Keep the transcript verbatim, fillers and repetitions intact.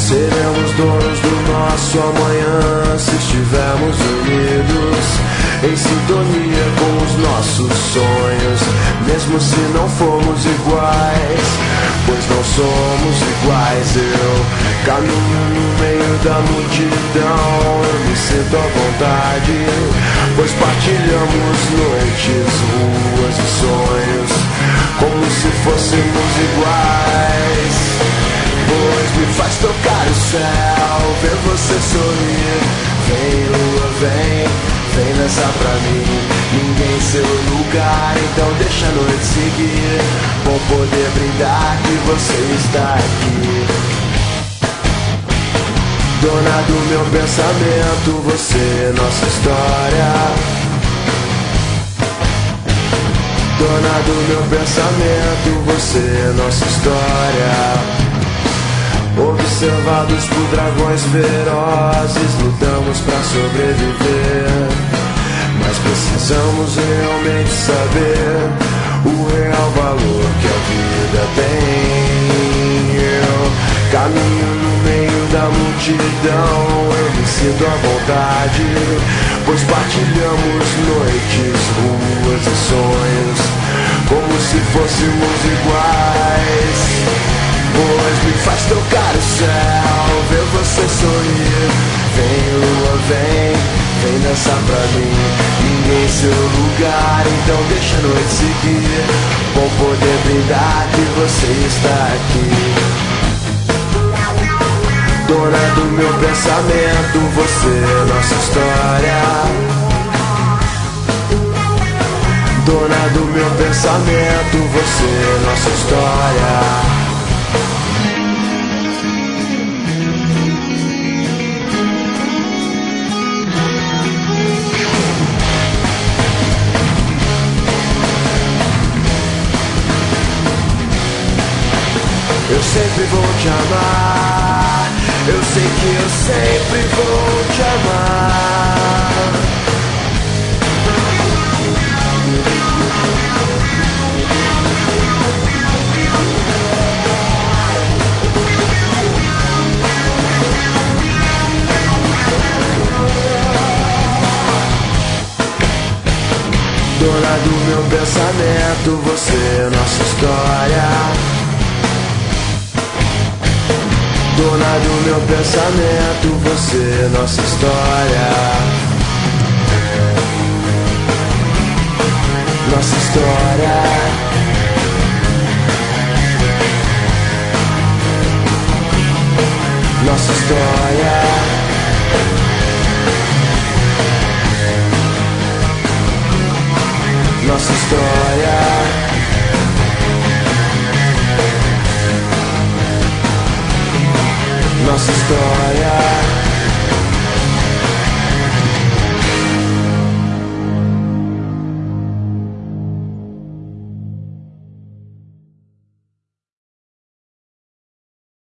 Seremos donos do nosso amanhã se estivermos unidos, em sintonia com os nossos sonhos, mesmo se não formos iguais, pois não somos iguais. Eu caminho no meio da multidão, eu me sinto à vontade, pois partilhamos noites, ruas e sonhos, como se fôssemos iguais. Pois me faz tocar o céu, ver você sorrir. Vem lua, vem, vem dançar pra mim. Ninguém em seu lugar, então deixa a noite seguir. Bom poder brindar que você está aqui. Dona do meu pensamento, você, nossa história. Dona do meu pensamento, você, nossa história. Observados por dragões ferozes, lutamos pra sobreviver, mas precisamos realmente saber o real valor que a vida tem. Eu caminho no meio da multidão, eu me sinto à vontade, pois partilhamos noites, ruas e sonhos, como se fôssemos iguais. Pois me faz tocar o céu, ver você sorrir. Vem lua, vem, vem dançar pra mim. Ninguém em seu lugar, então deixa a noite seguir. Bom poder brindar que você está aqui. Dona do meu pensamento, você, nossa história. Dona do meu pensamento, você, nossa história. Eu sempre vou te amar, eu sei que eu sempre vou te amar. Dona do meu pensamento, você, nossa história. Dona do meu pensamento, você, nossa história. Nossa história. Nossa história. Nossa história. Nossa história.